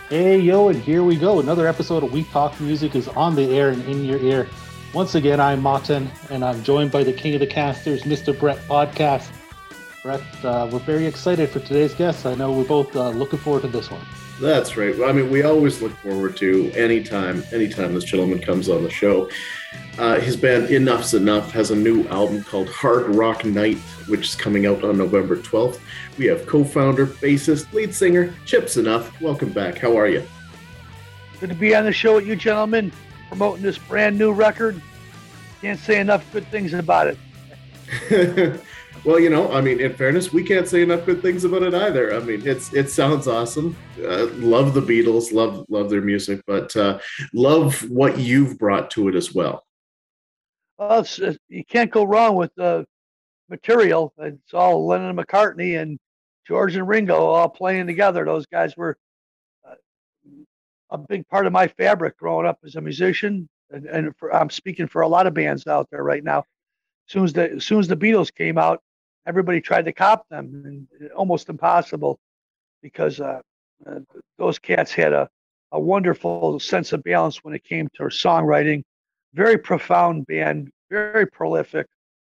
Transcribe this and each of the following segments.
Hey, yo, and here we go. Another episode of We Talk Music is on the air and in your ear. Once again, I'm Martin, and I'm joined by the king of the casters, Mr. Brett Podcast. Brett, we're very excited for today's guest. I know we're both looking forward to this one. That's right. I mean, we always look forward to anytime this gentleman comes on the show. His band Enough's Enough has a new album called Hard Rock Night, which is coming out on November 12th. We have co-founder, bassist, lead singer, Chips Enough. Welcome back. How are you? Good to be on the show with you gentlemen, promoting this brand new record. Can't say enough good things about it. Well, I mean, in fairness, we can't say enough good things about it either. I mean, it sounds awesome. Love the Beatles, love their music, but love what you've brought to it as well. Well, you can't go wrong with the material. It's all Lennon and McCartney and George and Ringo all playing together. Those guys were a big part of my fabric growing up as a musician, and I'm speaking for a lot of bands out there right now. As soon as the Beatles came out, everybody tried to cop them, and almost impossible, because those cats had a wonderful sense of balance when it came to songwriting. Very profound band, very prolific,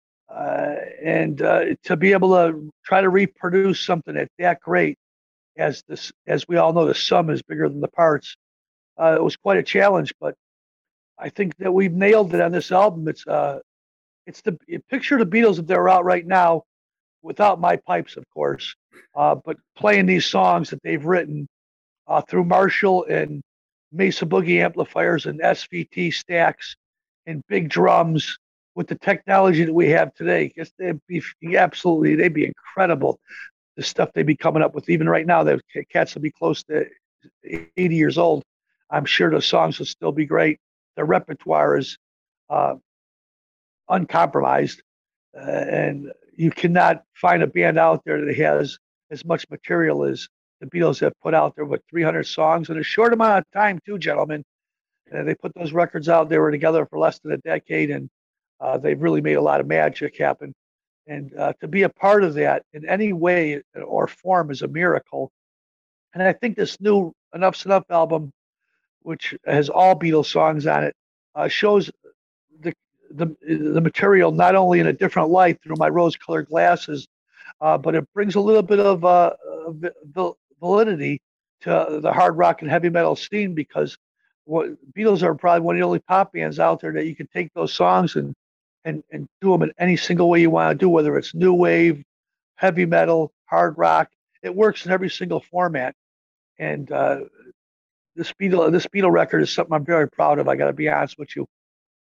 and to be able to try to reproduce something that great, as we all know, the sum is bigger than the parts. It was quite a challenge, but I think that we've nailed it on this album. It's the picture the Beatles if they're out right now, without my pipes, of course, but playing these songs that they've written through Marshall and Mesa Boogie amplifiers and SVT stacks and big drums with the technology that we have today. They'd be incredible. The stuff they'd be coming up with, even right now, the cats will be close to 80 years old. I'm sure the songs will still be great. The repertoire is uncompromised, and you cannot find a band out there that has as much material as the Beatles have put out there, with 300 songs in a short amount of time, too, gentlemen. They put those records out. They were together for less than a decade, and they've really made a lot of magic happen. And to be a part of that in any way or form is a miracle. And I think this new Enough's Enough album, which has all Beatles songs on it, shows the material not only in a different light through my rose-colored glasses, but it brings a little bit of validity to the hard rock and heavy metal scene, because Beatles are probably one of the only pop bands out there that you can take those songs and do them in any single way you want to do, whether it's new wave, heavy metal, hard rock. It works in every single format. And this Beatle record is something I'm very proud of. I got to be honest with you.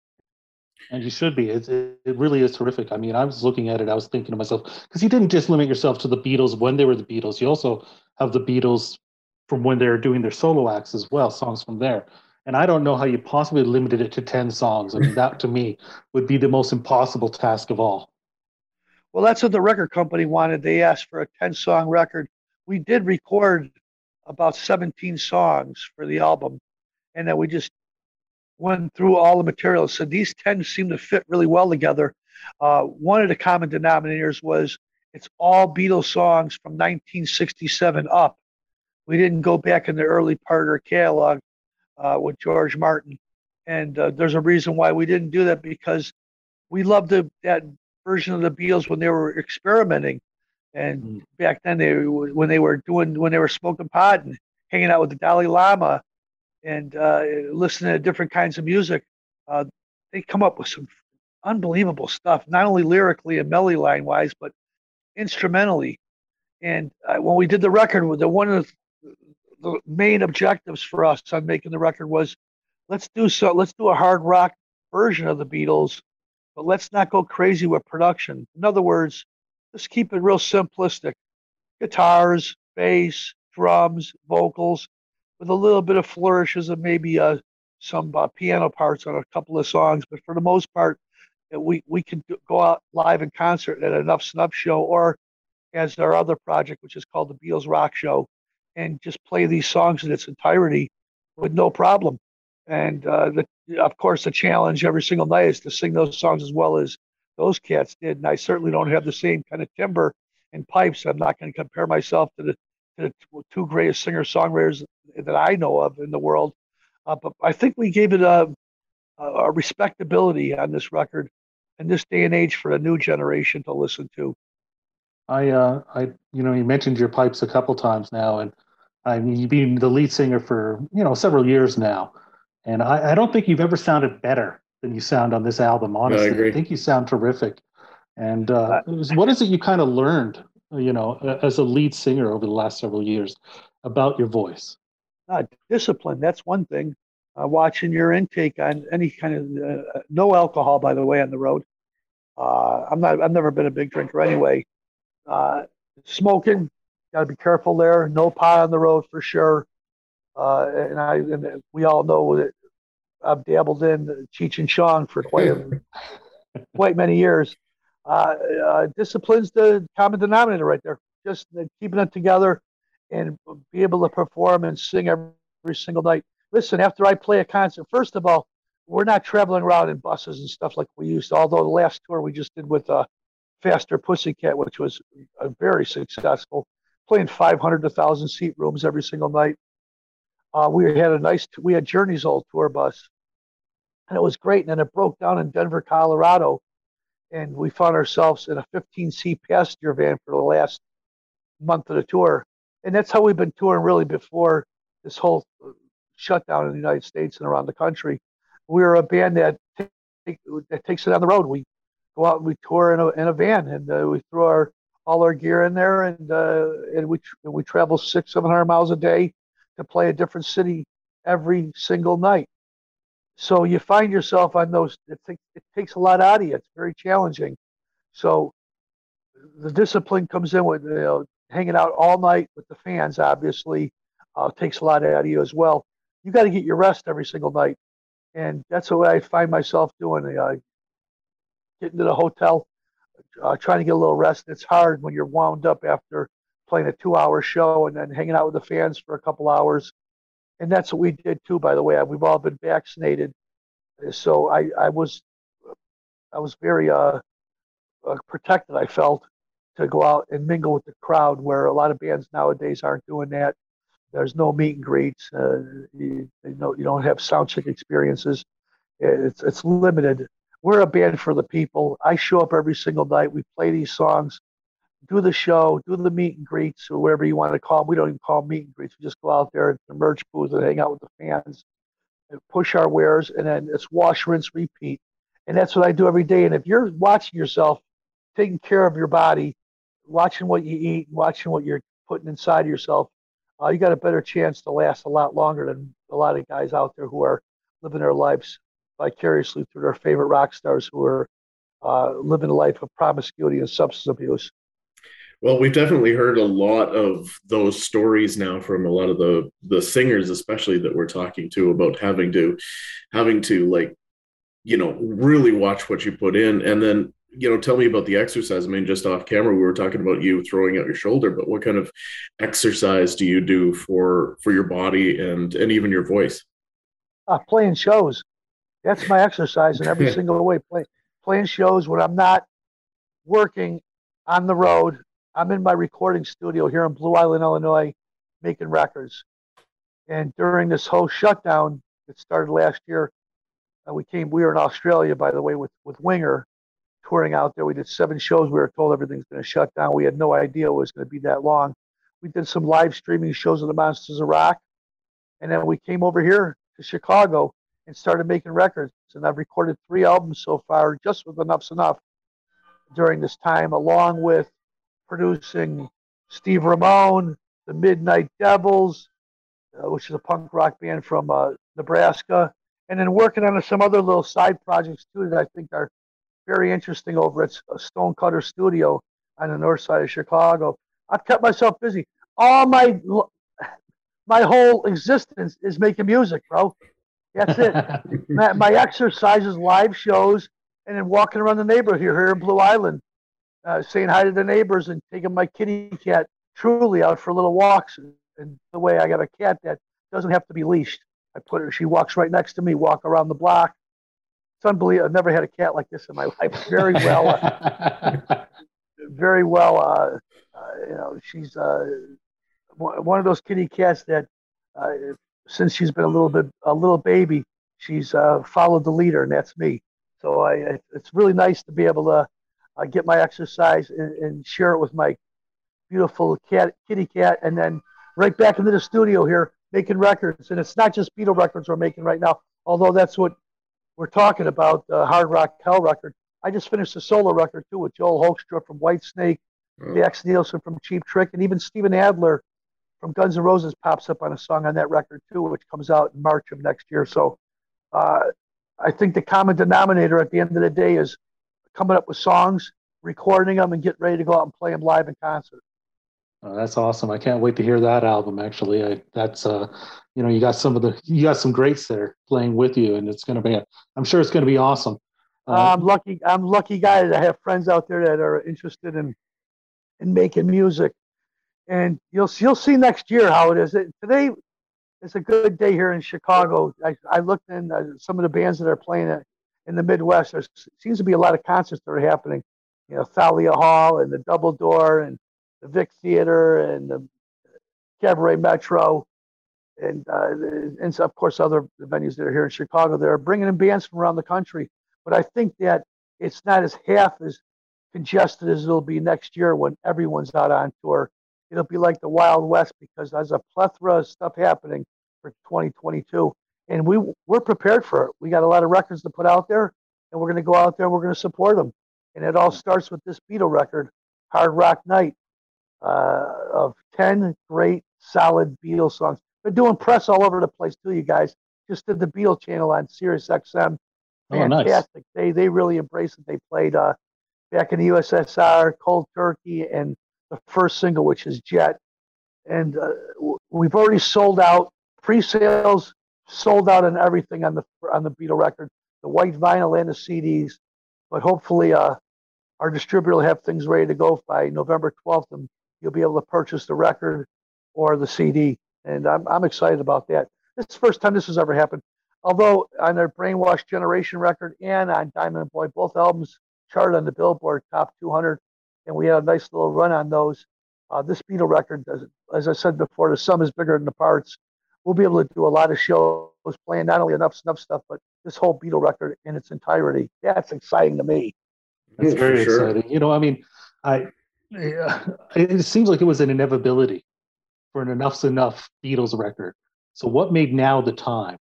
And you should be. It really is terrific. I mean, I was looking at it. I was thinking to myself, because you didn't just limit yourself to the Beatles when they were the Beatles. You also have the Beatles from when they're doing their solo acts as well, songs from there. And I don't know how you possibly limited it to 10 songs. I mean, that to me would be the most impossible task of all. Well, that's what the record company wanted. They asked for a 10-song record. We did record about 17 songs for the album, and then we just went through all the material. So these 10 seem to fit really well together. One of the common denominators was it's all Beatles songs from 1967 up. We didn't go back in the early part of their catalog with George Martin. And there's a reason why we didn't do that, because we loved that version of the Beatles when they were experimenting. And back then, when they were smoking pot and hanging out with the Dalai Lama and listening to different kinds of music, they come up with some unbelievable stuff, not only lyrically and melody line wise, but instrumentally. And when we did the record, one of the main objectives for us on making the record was, let's do a hard rock version of the Beatles, but let's not go crazy with production. In other words, let's keep it real simplistic: guitars, bass, drums, vocals, with a little bit of flourishes and maybe some piano parts on a couple of songs. But for the most part, we can go out live in concert at Enough's Enough show, or as our other project, which is called the Beatles Rock Show, and just play these songs in its entirety with no problem. And of course, the challenge every single night is to sing those songs as well as those cats did. And I certainly don't have the same kind of timbre and pipes. I'm not going to compare myself to the two greatest singer-songwriters that I know of in the world. But I think we gave it a respectability on this record in this day and age for a new generation to listen to. You mentioned your pipes a couple times now, and I mean, you've been the lead singer for, several years now, and I don't think you've ever sounded better than you sound on this album. No, I Honestly, agree. I think you sound terrific. And Uh, what is it you kind of learned, as a lead singer over the last several years about your voice? Discipline, that's one thing. Watching your intake on any kind of no alcohol, by the way, on the road. I've never been a big drinker anyway. Uh, Smoking, got to be careful there. No pot on the road for sure. And we all know that I've dabbled in Cheech and Chong for quite many years. Discipline's the common denominator right there. Just keeping it together and be able to perform and sing every single night. Listen, after I play a concert, first of all, we're not traveling around in buses and stuff like we used to. Although the last tour we just did with Faster Pussycat, which was very successful, playing 500 to 1,000 seat rooms every single night. We had Journey's old tour bus, and it was great. And then it broke down in Denver, Colorado, and we found ourselves in a 15-seat passenger van for the last month of the tour. And that's how we've been touring really before this whole shutdown in the United States and around the country. We're a band that takes it on the road. We go out and we tour in a van, and we throw all our gear in there, and we travel 600-700 miles a day to play a different city every single night. So you find yourself on those. It takes a lot out of you. It's very challenging. So the discipline comes in with hanging out all night with the fans. Obviously, takes a lot out of you as well. You got to get your rest every single night, and that's what I find myself doing. Getting to the hotel, trying to get a little rest. It's hard when you're wound up after playing a 2-hour show and then hanging out with the fans for a couple hours. And that's what we did too, by the way. We've all been vaccinated. So I was very protected, I felt, to go out and mingle with the crowd, where a lot of bands nowadays aren't doing that. There's no meet and greets. You don't have sound check experiences. It's limited. We're a band for the people. I show up every single night. We play these songs, do the show, do the meet and greets, or whatever you want to call them. We don't even call them meet and greets. We just go out there at the merch booth and hang out with the fans and push our wares, and then it's wash, rinse, repeat. And that's what I do every day. And if you're watching yourself, taking care of your body, watching what you eat, watching what you're putting inside yourself, you got a better chance to last a lot longer than a lot of guys out there who are living their lives vicariously through their favorite rock stars who are living a life of promiscuity and substance abuse. Well, we've definitely heard a lot of those stories now from a lot of the singers, especially that we're talking to, about having to like, really watch what you put in. And then, tell me about the exercise. I mean, just off camera, we were talking about you throwing out your shoulder, but what kind of exercise do you do for your body and even your voice? Playing shows. That's my exercise in every single way. Playing shows when I'm not working on the road. I'm in my recording studio here in Blue Island, Illinois, making records. And during this whole shutdown that started last year, we were in Australia, by the way, with Winger, touring out there. We did 7 shows. We were told everything's going to shut down. We had no idea it was going to be that long. We did some live streaming shows of the Monsters of Rock. And then we came over here to Chicago and started making records. And I've recorded 3 albums so far, just with Enough's Enough, during this time, along with producing Steve Ramone, the Midnight Devils, which is a punk rock band from Nebraska, and then working on some other little side projects too that I think are very interesting over at Stonecutter Studio on the north side of Chicago. I've kept myself busy. All my whole existence is making music, bro. That's it. My exercises, live shows, and then walking around the neighborhood here in Blue Island, saying hi to the neighbors and taking my kitty cat Truly out for little walks. And the way I got a cat that doesn't have to be leashed. She walks right next to me, walk around the block. It's unbelievable. I've never had a cat like this in my life. Very well. She's one of those kitty cats that uh, since she's been a little baby, she's followed the leader, and that's me. So it's really nice to be able to get my exercise and share it with my beautiful kitty cat, and then right back into the studio here making records. And it's not just Beatle records we're making right now, although that's what we're talking about, the Hard Rock Hell record. I just finished a solo record too with Joel Hoekstra from Whitesnake, Max Nielsen from Cheap Trick, and even Steven Adler from Guns N' Roses pops up on a song on that record too, which comes out in March of next year. So uh, I think the common denominator at the end of the day is coming up with songs, recording them, and getting ready to go out and play them live in concert. Oh, that's awesome. I can't wait to hear that album. Actually, that's you got you got some greats there playing with you, and I'm sure it's going to be awesome. I'm lucky guy that I have friends out there that are interested in making music, and you'll see next year how it is. Today is a good day here in Chicago. I looked in some of the bands that are playing in the Midwest. There seems to be a lot of concerts that are happening. You know, Thalia Hall and the Double Door and the Vic Theater and the Cabaret Metro, and of course other venues that are here in Chicago. They're bringing in bands from around the country, but I think that it's not as half as congested as it'll be next year when everyone's out on tour. It'll be like the Wild West because there's a plethora of stuff happening for 2022, and we're prepared for it. We got a lot of records to put out there, and we're going to go out there and we're going to support them. And it all starts with this Beatle record, Hard Rock Night, of 10 great, solid Beatles songs. They're doing press all over the place too, you guys. Just did the Beatles channel on Sirius XM. Fantastic. Oh, nice. They really embraced it. They played back in the USSR, Cold Turkey, and the first single, which is Jet. And we've already sold out. Pre-sales sold out on everything on the Beatle record, the white vinyl and the CDs. But hopefully our distributor will have things ready to go by November 12th, and you'll be able to purchase the record or the CD. And I'm excited about that. This is the first time this has ever happened. Although on their Brainwash Generation record and on Diamond Boy, both albums charted on the Billboard Top 200, and we had a nice little run on those. This Beatle record, as I said before, the sum is bigger than the parts. We'll be able to do a lot of shows playing not only Enough Snuff stuff, but this whole Beatle record in its entirety. That's exciting to me. That's very exciting. You know, I mean, it seems like it was an inevitability for an Enough's Enough Beatles record. So what made now the time?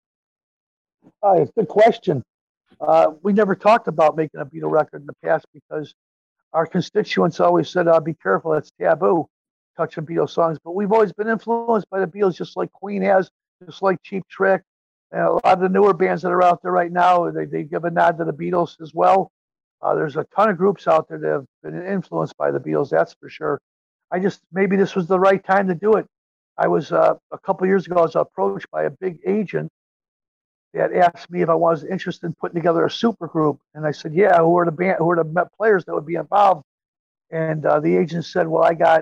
It's a good question. We never talked about making a Beatle record in the past because our constituents always said, be careful, it's taboo, touching Beatles songs. But we've always been influenced by the Beatles, just like Queen has, just like Cheap Trick. And a lot of the newer bands that are out there right now, they give a nod to the Beatles as well. There's a ton of groups out there that have been influenced by the Beatles, that's for sure. Maybe this was the right time to do it. I was, a couple of years ago, I was approached by a big agent that asked me if I was interested in putting together a super group. And I said, yeah, who are the players that would be involved? And the agent said, well, I got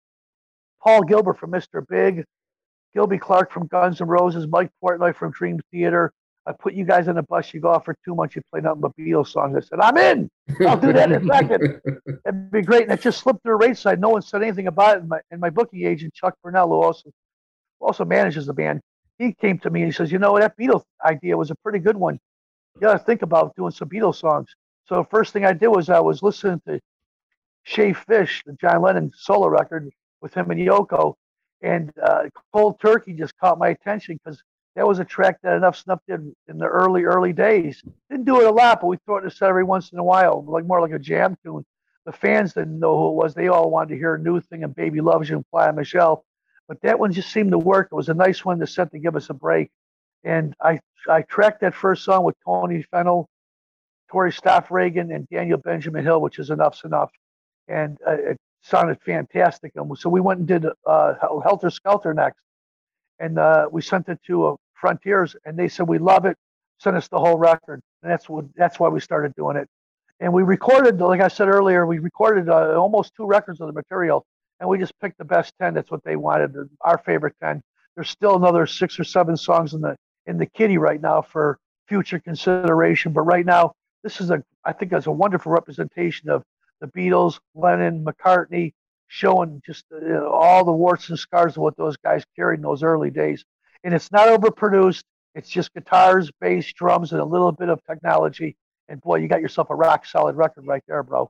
Paul Gilbert from Mr. Big, Gilby Clarke from Guns N' Roses, Mike Portnoy from Dream Theater. I put you guys on a bus, you go out for 2 months, you play nothing but Beatles songs. I said, I'm in. I'll do that in a second. That'd be great. And it just slipped through the rate side. No one said anything about it. And my booking agent, Chuck Burnell, who also manages the band, he came to me and he says, you know, that Beatles idea was a pretty good one. You got to think about doing some Beatles songs. So the first thing I did was I was listening to Shave Fish, the John Lennon solo record with him and Yoko. And Cold Turkey just caught my attention because that was a track that Enough Snuff did in the early days. Didn't do it a lot, but we throw it in a set every once in a while, more like a jam tune. The fans didn't know who it was. They all wanted to hear New Thing and Baby Loves You and Playa Michelle. But that one just seemed to work. It was a nice one to set to give us a break. And I tracked that first song with Tony Fennell, Tori Stoffregan, and Daniel Benjamin Hill, which is Enough's Enough. And it sounded fantastic. And so we went and did Helter Skelter next. And we sent it to Frontiers, and they said, we love it. Send us the whole record. And that's why we started doing it. And we recorded, like I said earlier, almost 2 records of the material. And we just picked the best 10. That's what they wanted, our favorite 10. There's still another 6 or 7 songs in the kitty right now for future consideration. But right now, I think that's a wonderful representation of the Beatles, Lennon, McCartney, showing just all the warts and scars of what those guys carried in those early days. and it's not overproduced. It's just guitars, bass, drums, and a little bit of technology. And boy, you got yourself a rock solid record right there, bro.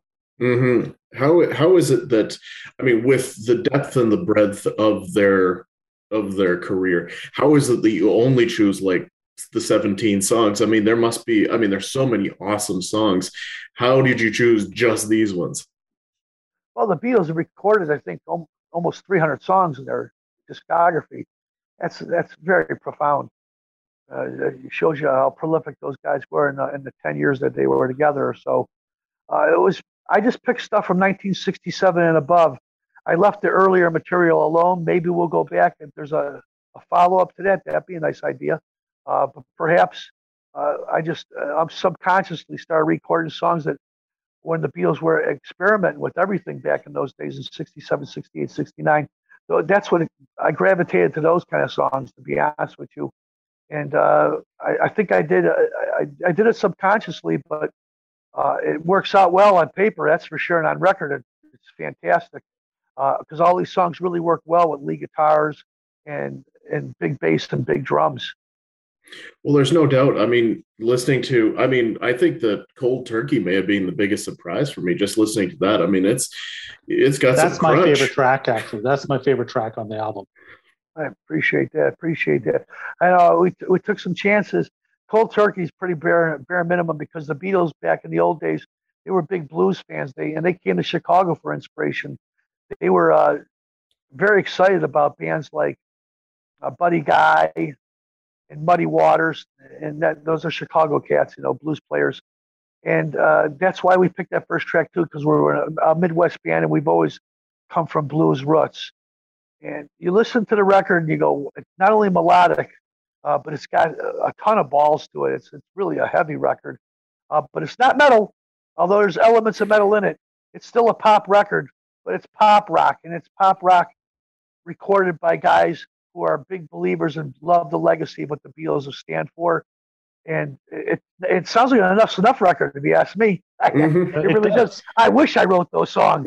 How is it that, I mean, with the depth and the breadth of their career, how is it that you only choose like the 17 songs? I mean, there must be, I mean, there's so many awesome songs. How did you choose just these ones? Well, the Beatles have recorded, I think, almost 300 songs in their discography. That's very profound. It shows you how prolific those guys were in the 10 years that they were together. So it was. I just picked stuff from 1967 and above. I left the earlier material alone. Maybe we'll go back if there's a follow up to that. That'd be a nice idea. But perhaps I'm subconsciously started recording songs that when the Beatles were experimenting with everything back in those days in 67, 68, 69. So that's what I gravitated to those kind of songs, to be honest with you. And I think I did it subconsciously, but it works out well on paper, that's for sure, and on record, it's fantastic because all these songs really work well with lead guitars and big bass and big drums. Well, there's no doubt. I mean, I mean, I think that Cold Turkey may have been the biggest surprise for me just listening to that. I mean, it's got That's some my crunch. favorite track, actually. That's my favorite track on the album. I appreciate that. Appreciate that. I know we took some chances. Cold Turkey is pretty bare minimum because the Beatles back in the old days they were big blues fans. They came to Chicago for inspiration. They were very excited about bands like Buddy Guy and Muddy Waters, and those are Chicago cats, blues players. And that's why we picked that first track too, because we're a Midwest band and we've always come from blues roots. And you listen to the record and you go, it's not only melodic, but it's got a ton of balls to it. It's really a heavy record, but it's not metal, although there's elements of metal in it. It's still a pop record, but it's pop rock, and it's pop rock recorded by guys who are big believers and love the legacy of what the Beatles stand for. And it sounds like an enough's enough record, if you ask me. Mm-hmm. It really does. I wish I wrote those songs.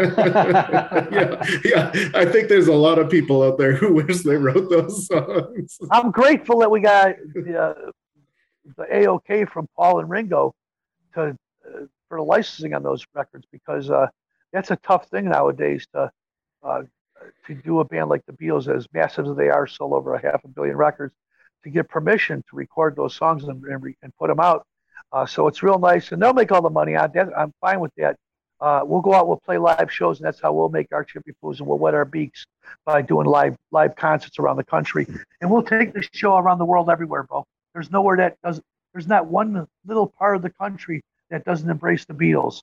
Yeah. I think there's a lot of people out there who wish they wrote those songs. I'm grateful that we got the AOK from Paul and Ringo to for the licensing on those records, because that's a tough thing nowadays uh, to do a band like the Beatles, as massive as they are, sold over 500 million records, to get permission to record those songs and put them out. So it's real nice, and they'll make all the money on that. I'm fine with that. We'll go out, we'll play live shows, and that's how we'll make our chippy poos, and we'll wet our beaks by doing live concerts around the country. And we'll take the show around the world everywhere, bro. There's nowhere that doesn't. There's not one little part of the country that doesn't embrace the Beatles.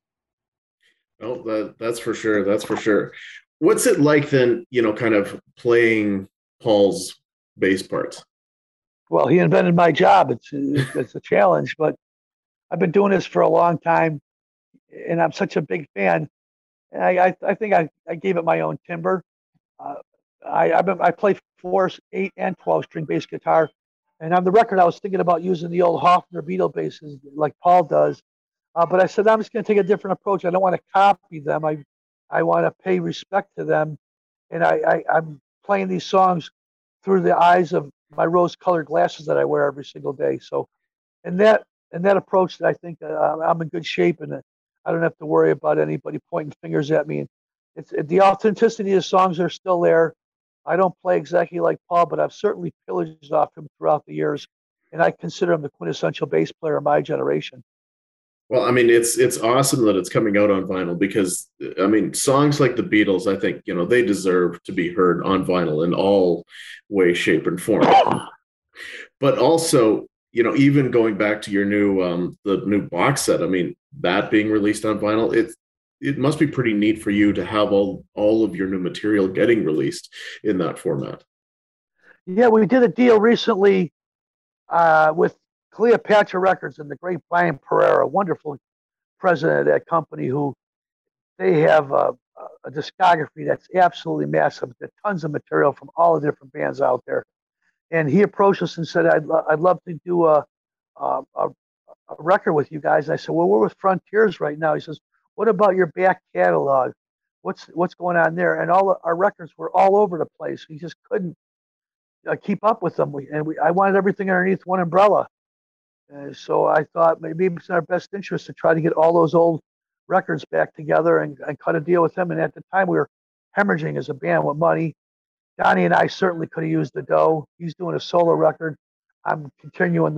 Oh, that's for sure. That's for sure. What's it like then, kind of playing Paul's bass parts? Well, he invented my job. It's a challenge, but I've been doing this for a long time, and I'm such a big fan. And I think I gave it my own timber. Uh, I play 4, 8, and 12 string bass guitar, and on the record I was thinking about using the old Hofner Beatle basses like Paul does, but I said I'm just going to take a different approach. I don't want to copy them. I want to pay respect to them, and I'm playing these songs through the eyes of my rose-colored glasses that I wear every single day. So, and that approach, that I think I'm in good shape, and I don't have to worry about anybody pointing fingers at me. And it's the authenticity of the songs are still there. I don't play exactly like Paul, but I've certainly pillaged off him throughout the years, and I consider him the quintessential bass player of my generation. Well, I mean, it's awesome that it's coming out on vinyl because, I mean, songs like the Beatles, I think, they deserve to be heard on vinyl in all way, shape, and form. But also, even going back to your the new box set, I mean, that being released on vinyl, it must be pretty neat for you to have all of your new material getting released in that format. Yeah, we did a deal recently with Cleopatra Records and the great Brian Pereira, wonderful president of that company, who they have a discography that's absolutely massive. There's tons of material from all the different bands out there. And he approached us and said, I'd love to do a record with you guys. And I said, well, we're with Frontiers right now. He says, what about your back catalog? What's going on there? And all our records were all over the place. He just couldn't keep up with them. I wanted everything underneath one umbrella. So I thought maybe it's in our best interest to try to get all those old records back together and cut a deal with him. And at the time, we were hemorrhaging as a band with money. Donnie and I certainly could have used the dough. He's doing a solo record. I'm continuing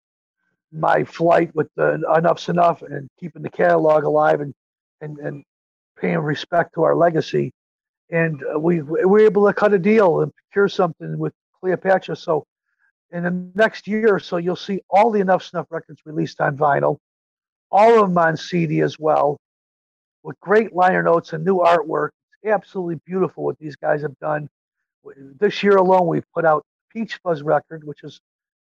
my flight with the Enough's Enough and keeping the catalog alive and paying respect to our legacy. And we were able to cut a deal and procure something with Cleopatra. So in the next year or so, you'll see all the Enough's Enough records released on vinyl, all of them on CD as well, with great liner notes and new artwork. It's absolutely beautiful what these guys have done. This year alone, we've put out Peach Fuzz record, which is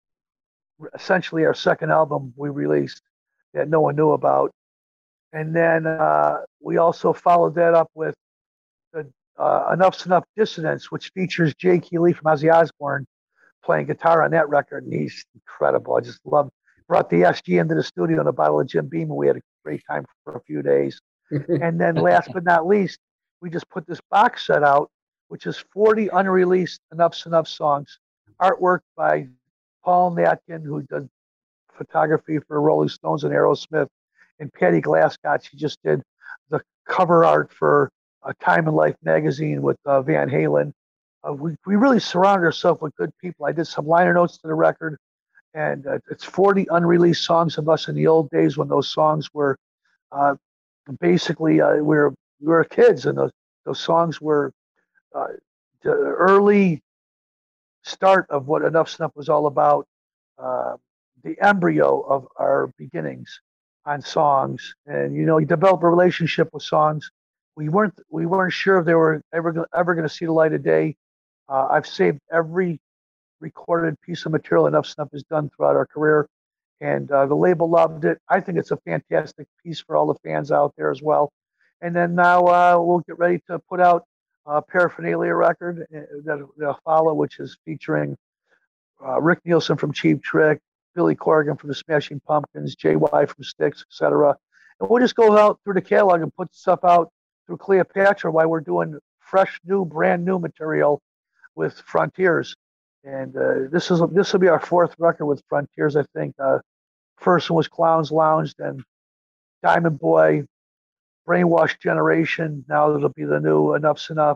essentially our second album we released that no one knew about. And then we also followed that up with the Enough's Enough Dissonance, which features Jay Keeley from Ozzy Osbourne playing guitar on that record. And he's incredible. I just love. Brought the SG into the studio and a bottle of Jim Beam, and we had a great time for a few days. And then last but not least, we just put this box set out, which is 40 unreleased Enough's Enough songs, artwork by Paul Natkin, who does photography for Rolling Stones and Aerosmith, and Patty Glascott. She just did the cover art for Time and Life magazine with Van Halen. We really surrounded ourselves with good people. I did some liner notes to the record, and it's 40 unreleased songs of us in the old days when those songs were basically we were kids, and those songs were the early start of what Enough's Enough was all about, the embryo of our beginnings on songs. And you develop a relationship with songs. We weren't sure if they were ever going to see the light of day. I've saved every recorded piece of material Enough's Enough has done throughout our career, and the label loved it. I think it's a fantastic piece for all the fans out there as well. And then now we'll get ready to put out a Paraphernalia record that'll follow, which is featuring Rick Nielsen from Cheap Trick, Billy Corgan from the Smashing Pumpkins, JY from Styx, etc. And we'll just go out through the catalog and put stuff out through Cleopatra while we're doing fresh, brand new material with Frontiers. And this will be our fourth record with Frontiers, I think. First one was Clowns Lounge, then Diamond Boy, Brainwashed Generation. Now it'll be the new Enough's Enough,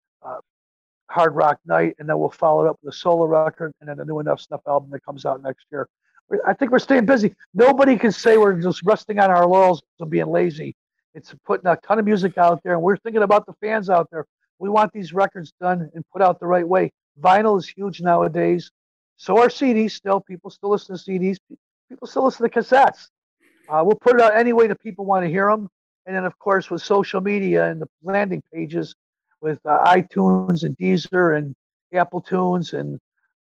Hard Rock Night, and then we'll follow it up with a solo record, and then the new Enough's Enough album that comes out next year. I think we're staying busy. Nobody can say we're just resting on our laurels and being lazy. It's putting a ton of music out there, and we're thinking about the fans out there. We want these records done and put out the right way. Vinyl is huge nowadays. So are CDs still. People still listen to CDs. People still listen to cassettes. We'll put it out any way that people want to hear them. And then, of course, with social media and the landing pages with iTunes and Deezer and Apple Tunes and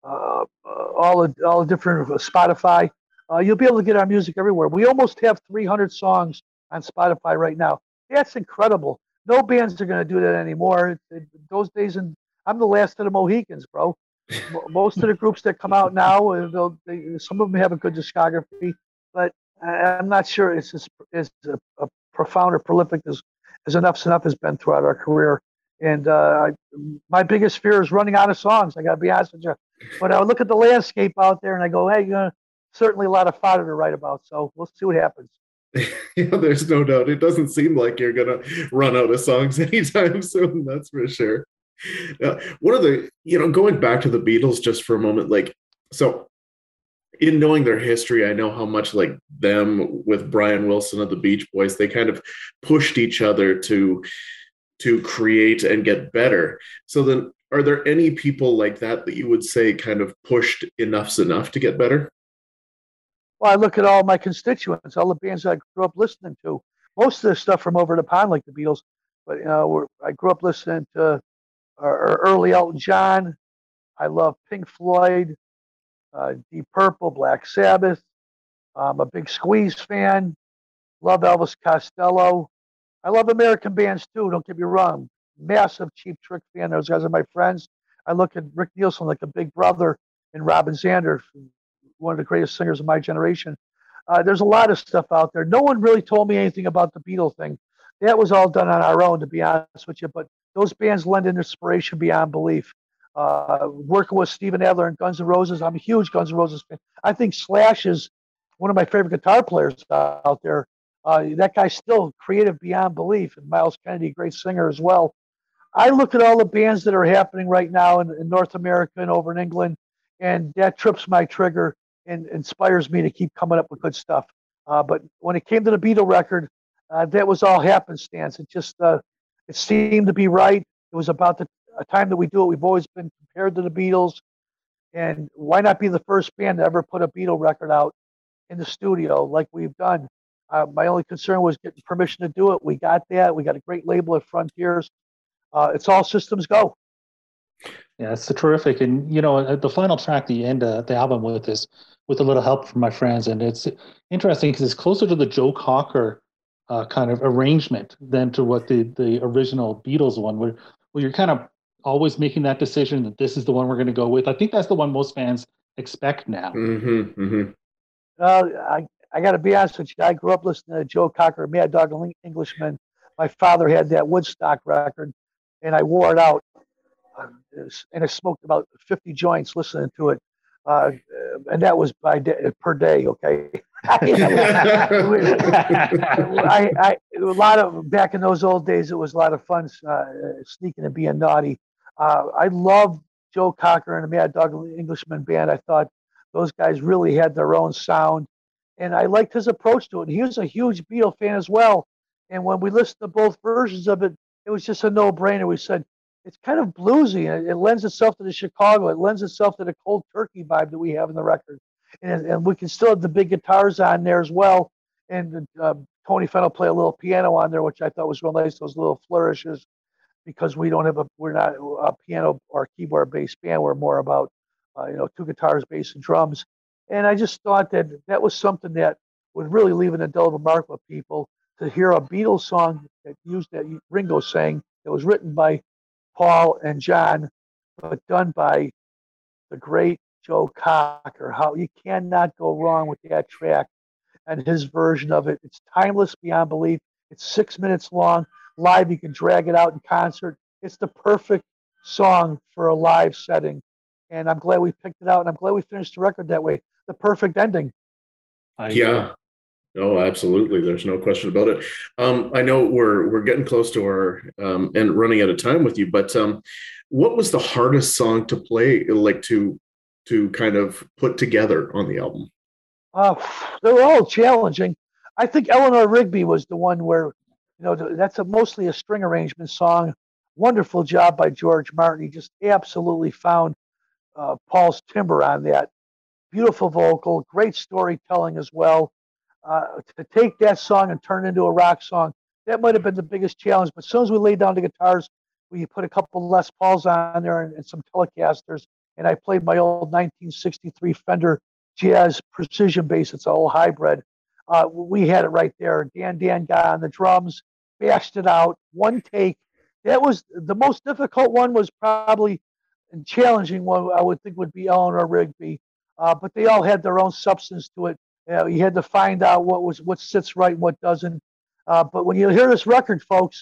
all the different Spotify, you'll be able to get our music everywhere. We almost have 300 songs on Spotify right now. That's incredible. No bands are going to do that anymore. Those days, and I'm the last of the Mohicans, bro. Most of the groups that come out now, some of them have a good discography, but I'm not sure it's as a profound or prolific as Enough's Enough has been throughout our career. And my biggest fear is running out of songs. I got to be honest with you. But I look at the landscape out there and I go, hey, certainly a lot of fodder to write about. So we'll see what happens. There's no doubt. It doesn't seem like you're going to run out of songs anytime soon. That's for sure. One of the, going back to the Beatles just for a moment, so in knowing their history, I know how much like them with Brian Wilson of the Beach Boys, they kind of pushed each other to create and get better. So then, are there any people like that you would say kind of pushed Enough's Enough to get better? Well, I look at all my constituents, all the bands I grew up listening to. Most of the stuff from over the pond, like the Beatles, but I grew up listening to early Elton John. I love Pink Floyd, Deep Purple, Black Sabbath. I'm a big Squeeze fan. Love Elvis Costello. I love American bands too. Don't get me wrong. Massive Cheap Trick fan. Those guys are my friends. I look at Rick Nielsen like a big brother, and Robin Zander, one of the greatest singers of my generation. There's a lot of stuff out there. No one really told me anything about the Beatles thing. That was all done on our own, to be honest with you. But those bands lend an inspiration beyond belief. Working with Steven Adler and Guns N' Roses. I'm a huge Guns N' Roses fan. I think Slash is one of my favorite guitar players out there. That guy's still creative beyond belief. And Miles Kennedy, great singer as well. I look at all the bands that are happening right now in North America and over in England, and that trips my trigger and inspires me to keep coming up with good stuff. But when it came to the Beatle record, that was all happenstance. It just it seemed to be right. It was about the time that we do it. We've always been compared to the Beatles, and why not be the first band to ever put a Beatle record out in the studio like we've done? My only concern was getting permission to do it. We got that. We got a great label at Frontiers. It's all systems go. Yeah, it's terrific. And the final track, the end the album with is with a little help from my friends, and it's interesting because it's closer to the Joe Cocker kind of arrangement than to what the original Beatles one, where you're kind of always making that decision that this is the one we're going to go with. I think that's the one most fans expect now. Mm-hmm, mm-hmm. I got to be honest with you. I grew up listening to Joe Cocker, Mad Dog Englishman. My father had that Woodstock record, and I wore it out. And I smoked about 50 joints listening to it. And that was per day, okay? A lot of, back in those old days, it was a lot of fun sneaking and being naughty. I love Joe Cocker and the Mad Dog Englishman band. I thought those guys really had their own sound. And I liked his approach to it. He was a huge Beatle fan as well. And when we listened to both versions of it, it was just a no-brainer. We said, it's kind of bluesy. It lends itself to the Chicago. It lends itself to the Cold Turkey vibe that we have in the record. And we can still have the big guitars on there as well. And Tony Fennell play a little piano on there, which I thought was real nice, those little flourishes, because we're not a piano or keyboard based band. We're more about, two guitars, bass, and drums. And I just thought that was something that would really leave an indelible mark with people, to hear a Beatles song that used that Ringo sang, that was written by Paul and John, but done by the great Joe Cocker. How you cannot go wrong with that track and his version of it. It's timeless beyond belief. It's 6 minutes long. Live, you can drag it out in concert. It's the perfect song for a live setting. And I'm glad we picked it out, and I'm glad we finished the record that way. The perfect ending. Yeah. Oh, absolutely. There's no question about it. I know we're getting close to our and running out of time with you, but what was the hardest song to play, like to kind of put together on the album? They were all challenging. I think Eleanor Rigby was the one where, that's mostly a string arrangement song. Wonderful job by George Martin. He just absolutely found Paul's timbre on that. Beautiful vocal, great storytelling as well. To take that song and turn it into a rock song, that might have been the biggest challenge. But as soon as we laid down the guitars, we put a couple Les Pauls on there and some Telecasters, and I played my old 1963 Fender Jazz Precision bass. It's an old hybrid. We had it right there. Dan got on the drums, bashed it out, one take. That was the most difficult one. Was probably and challenging one. I would think would be Eleanor Rigby, but they all had their own substance to it. You had to find out what sits right and what doesn't. But when you hear this record, folks,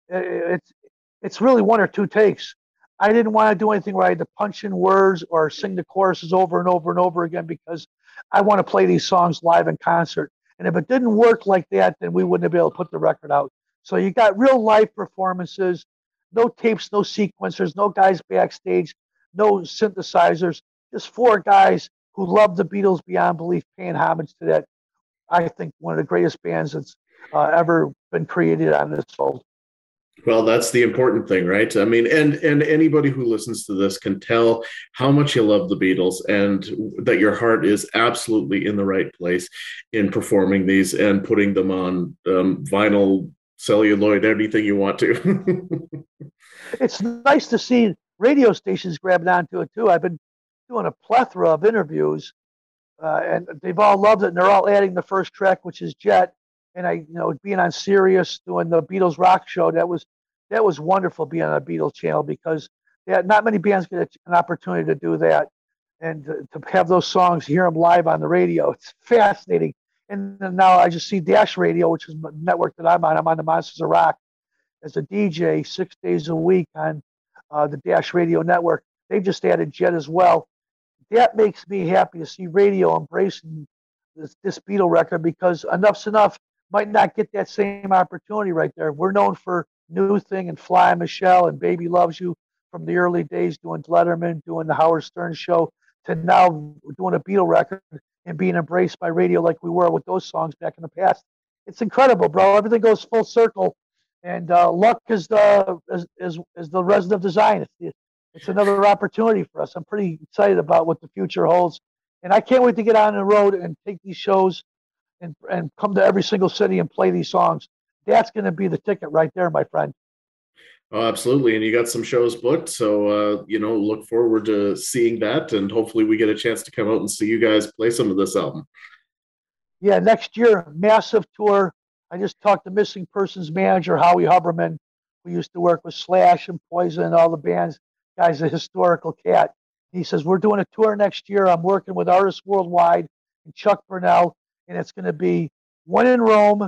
it's really one or two takes. I didn't want to do anything where I had to punch in words or sing the choruses over and over and over again, because I want to play these songs live in concert. And if it didn't work like that, then we wouldn't have been able to put the record out. So you got real live performances, no tapes, no sequencers, no guys backstage, no synthesizers, just four guys who love the Beatles beyond belief, paying homage to that, I think, one of the greatest bands that's ever been created on this world. Well, that's the important thing, right? I mean, and anybody who listens to this can tell how much you love the Beatles, and that your heart is absolutely in the right place in performing these and putting them on vinyl, celluloid, anything you want to. It's nice to see radio stations grabbing onto it too. I've been doing a plethora of interviews, and they've all loved it, and they're all adding the first track, which is Jet. And being on Sirius doing the Beatles rock show, that was wonderful, being on a Beatles channel, because not many bands get an opportunity to do that, and to have those songs, hear them live on the radio. It's fascinating. And then now I just see Dash Radio, which is the network that I'm on. I'm on the Monsters of Rock as a DJ 6 days a week on the Dash Radio network. They just added Jet as well. That makes me happy to see radio embracing this Beatle record, because Enough's Enough might not get that same opportunity right there. We're known for New Thing and Fly Michelle and Baby Loves You from the early days, doing Letterman, doing the Howard Stern show, to now doing a Beatle record and being embraced by radio like we were with those songs back in the past. It's incredible, bro. Everything goes full circle, and luck is the resident of design. It's another opportunity for us. I'm pretty excited about what the future holds, and I can't wait to get on the road and take these shows and come to every single city and play these songs. That's going to be the ticket right there, my friend. Oh, absolutely. And you got some shows booked. So, look forward to seeing that. And hopefully we get a chance to come out and see you guys play some of this album. Yeah, next year, massive tour. I just talked to Missing Persons manager, Howie Huberman, who used to work with Slash and Poison and all the bands. Guy's a historical cat. He says, we're doing a tour next year. I'm working with Artists Worldwide and Chuck Burnell, and it's going to be One in Rome,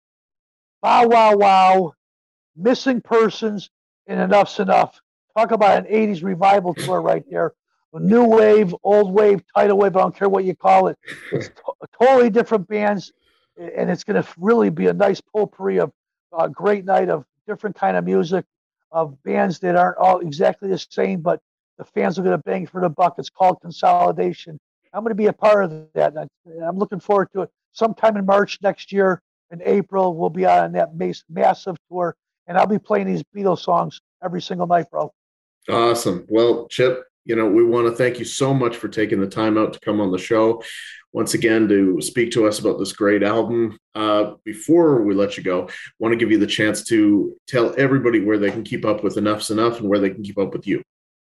Bow Wow Wow, Missing Persons, and Enough's Enough. Talk about an 80s revival tour right there. A new wave, old wave, tidal wave, I don't care what you call it. It's totally different bands, and it's going to really be a nice potpourri of a great night of different kind of music, of bands that aren't all exactly the same, but the fans are going to bang for the buck. It's called Consolidation. I'm going to be a part of that. I'm looking forward to it. Sometime in March next year, in April, we'll be on that massive tour, and I'll be playing these Beatles songs every single night, bro. Awesome. Well, Chip, we want to thank you so much for taking the time out to come on the show once again to speak to us about this great album. Before we let you go, I want to give you the chance to tell everybody where they can keep up with Enough's Enough and where they can keep up with you.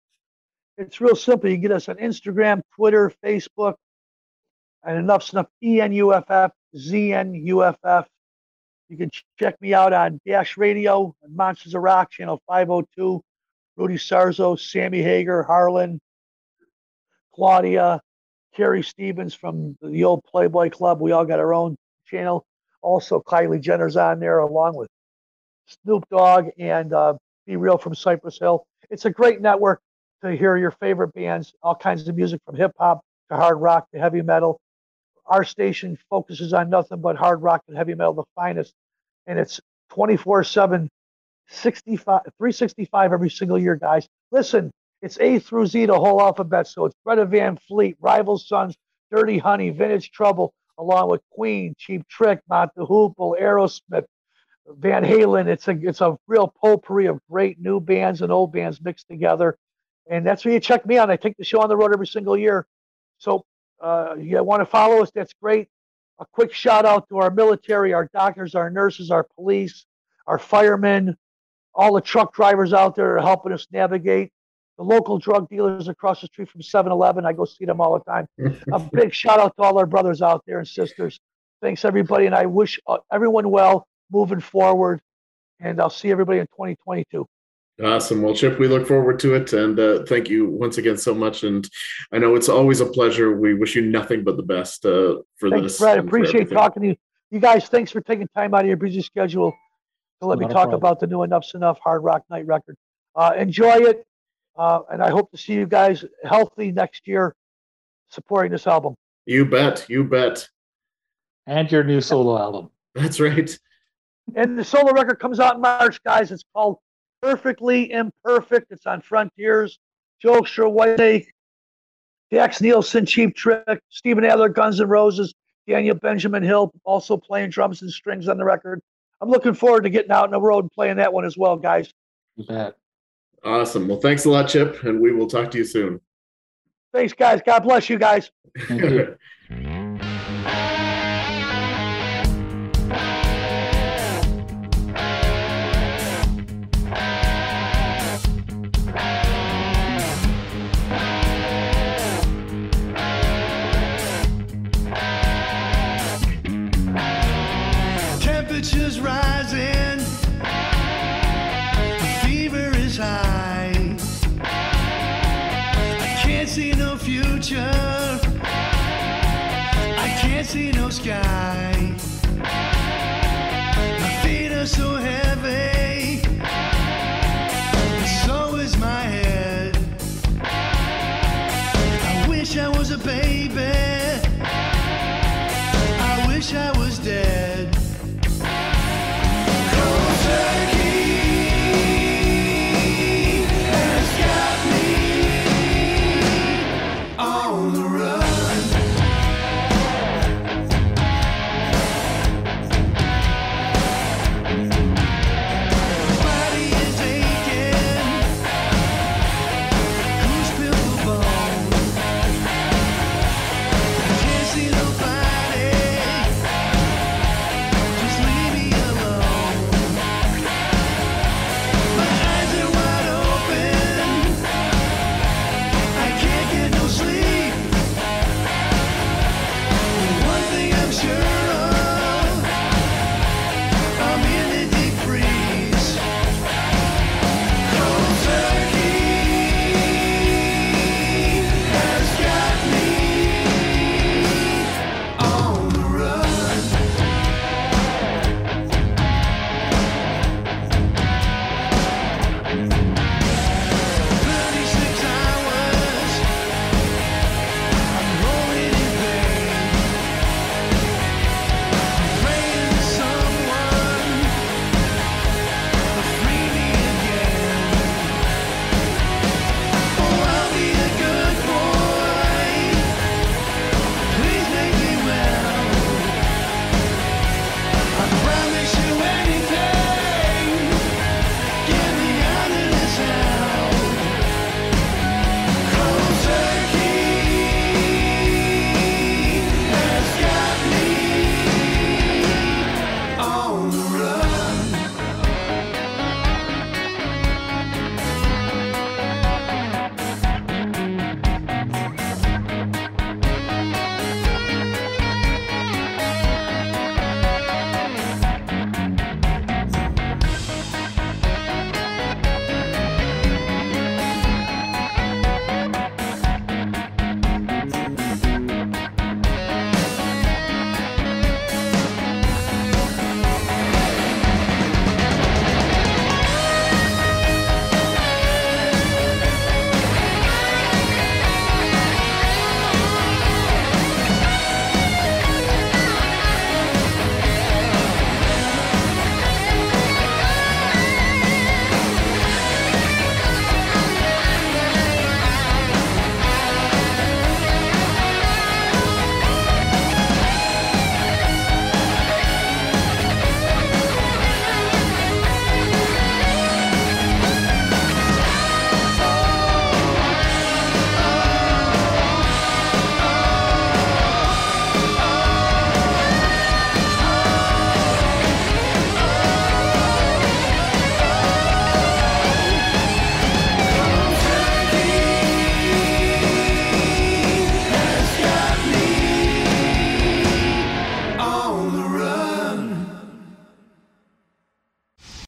It's real simple. You can get us on Instagram, Twitter, Facebook, and Enough's Enough, ENUFF, ZNUFF. You can check me out on Dash Radio, Monsters of Rock, Channel 502, Rudy Sarzo, Sammy Hager, Harlan, Claudia, Carrie Stevens from the old Playboy Club. We all got our own channel. Also, Kylie Jenner's on there, along with Snoop Dogg and Be Real from Cypress Hill. It's a great network to hear your favorite bands, all kinds of music from hip hop to hard rock to heavy metal. Our station focuses on nothing but hard rock and heavy metal, the finest. And it's 24/7, 365 every single year, guys. Listen, it's A through Z, the whole alphabet. So it's Greta Van Fleet, Rival Sons, Dirty Honey, Vintage Trouble, along with Queen, Cheap Trick, Mott the Hoople, Aerosmith, Van Halen. It's a real potpourri of great new bands and old bands mixed together. And that's where you check me out. I take the show on the road every single year. So you want to follow us, that's great. A quick shout out to our military, our doctors, our nurses, our police, our firemen, all the truck drivers out there are helping us navigate. The local drug dealers across the street from 7-Eleven, I go see them all the time. A big shout out to all our brothers out there and sisters. Thanks, everybody, and I wish everyone well moving forward, and I'll see everybody in 2022. Awesome. Well, Chip, we look forward to it, and thank you once again so much. And I know it's always a pleasure. We wish you nothing but the best for this. Brad, appreciate talking to you. You guys, thanks for taking time out of your busy schedule to let me talk about the new Enough's Enough Hard Rock Night record. Enjoy it, and I hope to see you guys healthy next year supporting this album. You bet. You bet. And your new solo album. That's right. And the solo record comes out in March, guys. It's called Perfectly Imperfect. It's on Frontiers, Joe Whitesnake, Dax Nielsen, Cheap Trick, Steven Adler, Guns N' Roses, Daniel Benjamin Hill, also playing drums and strings on the record. I'm looking forward to getting out on the road and playing that one as well, guys. You bet. Awesome. Well, thanks a lot, Chip, and we will talk to you soon. Thanks, guys. God bless you guys. Thank you. Temperatures rising, the fever is high. I can't see no future, I can't see no sky. My feet are so heavy.